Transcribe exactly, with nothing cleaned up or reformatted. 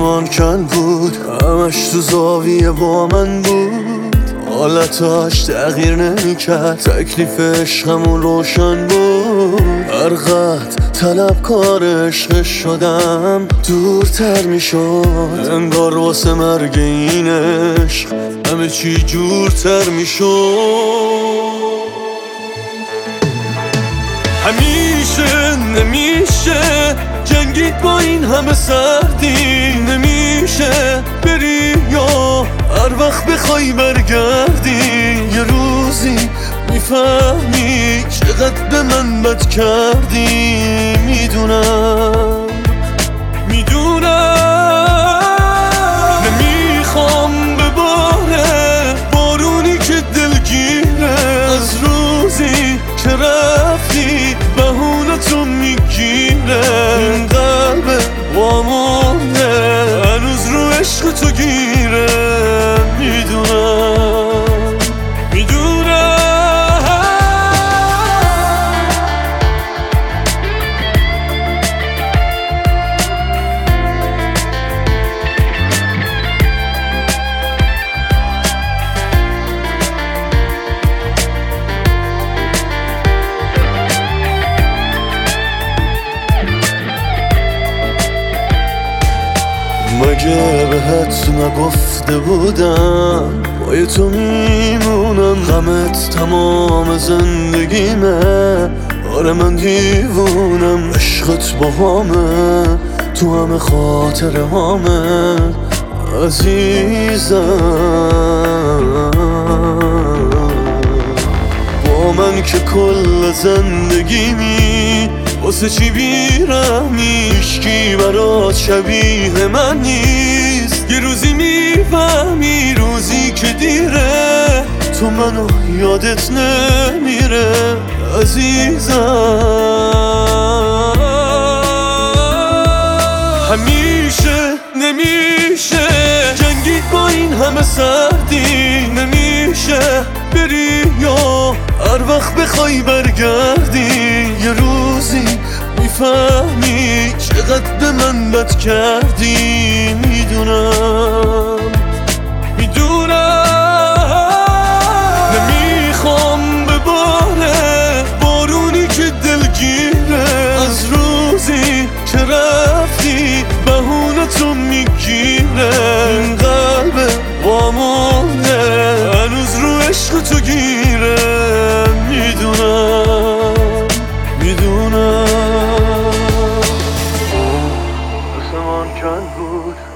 آسمان کن بود، همش تو زاویه با من بود، حالتاش تغییر نمی کرد، تکلیف عشقمون روشن بود. هر قد طلبکار عشق شدم دورتر می شد، انگار واسه مرگ این عشق همه چی جورتر می شد. همیشه نمیشه جنگید با این همه سردی، نمیشه بری یا هر وقت بخوای برگردی. یه روزی میفهمی چقدر به من بد کردی. میدونم میدونم نمیخوام بباره بارونی که دلگیره، از روزی که رفتی بهونتو میگیره. این قلب وامونه هنوز رو عشق تو گیره. میدونم میدونم مگه بهت نگفته بودم پای تو میمونم، غمت تمام زندگیمه. آره من دیوونم، عشقت با همه تو همه خاطره همه عزیزم. با من که کل زندگیمی واسه چی بیرحمی، هیچکی برات شبیه من نیست. یه روزی میفهمی روزی که دیره تو منو یادت نمیره عزیزم. همیشه نمیشه جنگید با این همه سردی، نمیشه بری یا هر وقت بخوای برگردی. یه روزی میفهمی چقدر به من بد کردی. میدونم میدونم نمیخوام بباره بارونی که دلگیره، از روزی که رفتی بهونتو میگیره. این قلب وامونه هنوز رو عشق تو گیره. میدونم میدونم آسمان کن بود،